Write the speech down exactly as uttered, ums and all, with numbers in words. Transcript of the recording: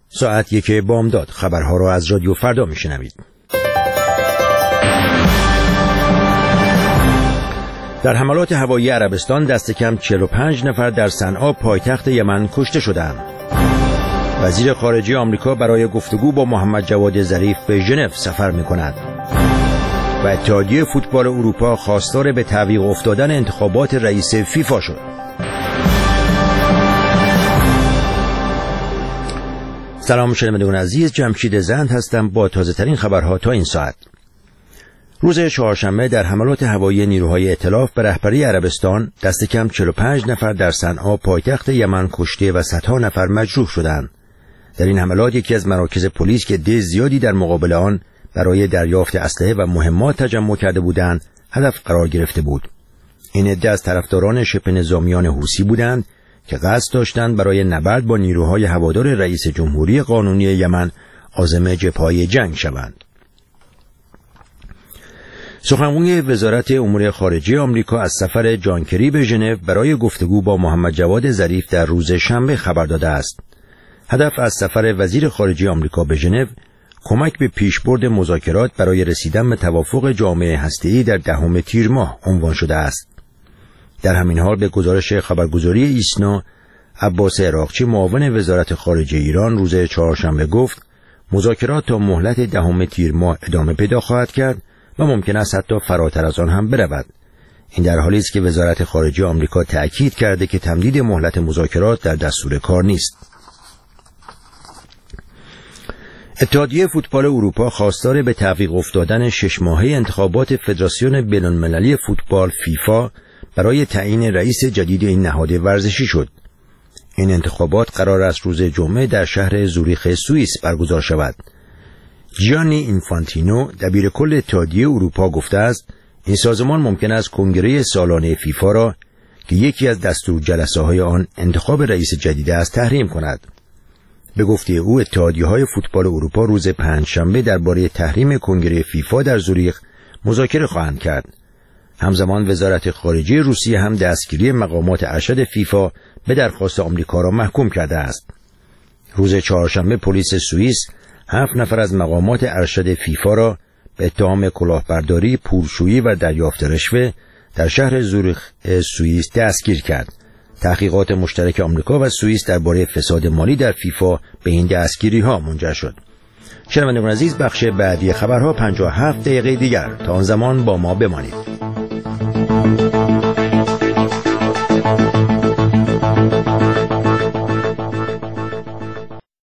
ساعت یک بامداد. خبرها را از رادیو فردا میشنوید. در حملات هوایی عربستان دست کم چهل و پنج نفر در صنعا پایتخت یمن کشته شدند. وزیر خارجه آمریکا برای گفتگو با محمد جواد ظریف به ژنو سفر می‌کند. و اتحادیه فوتبال اروپا خواستار به تعویق افتادن انتخابات رئیس فیفا شد. سلام شنوندگان عزیز، جمشید زند هستم با تازه ترین خبرها تا این ساعت. روز چهارشنبه در حملات هوایی نیروهای ائتلاف به رهبری عربستان دست کم چهل و پنج نفر در صنعا پایتخت یمن کشته و صدها نفر مجروح شدند. در این حملات یکی از مراکز پلیس که عده زیادی در مقابل آن برای دریافت اسلحه و مهمات تجمع کرده بودند هدف قرار گرفته بود. این عده از طرفداران شبه نظامیان حوثی بودند که قصد داشتند برای نبرد با نیروهای هوادار رئیس جمهوری قانونی یمن عازم جبهه‌های جنگ شوند. سخنگوی وزارت امور خارجه آمریکا از سفر جان کری به ژنو برای گفتگو با محمد جواد ظریف در روز شنبه خبر داده است. هدف از سفر وزیر خارجه آمریکا به ژنو کمک به پیشبرد مذاکرات برای رسیدن به توافق جامعه هسته‌ای در دهم تیر ماه عنوان شده است. در همین حال به گزارش خبرگزاری ایسنا، عباس عراقچی معاون وزارت خارجه ایران روز چهارشنبه گفت مذاکرات تا مهلت دهم تیر ماه ادامه پیدا خواهد کرد و ممکن است حتی فراتر از آن هم برود. این در حالی است که وزارت خارجه آمریکا تأکید کرده که تمدید مهلت مذاکرات در دستور کار نیست. اتحادیه فوتبال اروپا خواستار به تعویق افتادن شش ماهه انتخابات فدراسیون بین‌المللی فوتبال فیفا برای تعیین رئیس جدید این نهاد ورزشی شد. این انتخابات قرار است روز جمعه در شهر زوریخ سوئیس برگزار شود. جیانی اینفانتینو دبیر کل اتحادیه اروپا گفته است این سازمان ممکن است کنگره سالانه فیفا را که یکی از دستور جلسه‌های آن انتخاب رئیس جدید است تحریم کند. به گفته او اتحادیه‌های فوتبال اروپا روز پنجشنبه درباره تحریم کنگره فیفا در زوریخ مذاکره خواهند کرد. همزمان وزارت خارجه روسیه هم دستگیری مقامات ارشد فیفا به درخواست آمریکا را محکوم کرده است. روز چهارشنبه پلیس سوئیس هفت نفر از مقامات ارشد فیفا را به اتهام کلاهبرداری، پولشویی و دریافت رشوه در شهر زوریخ سوئیس دستگیر کرد. تحقیقات مشترک آمریکا و سوئیس درباره فساد مالی در فیفا به این دستگیری‌ها منجر شد. شنوندگان عزیز، بخش بعدی خبرها پنجاه و هفت دقیقه دیگر. تا آن زمان با ما بمانید.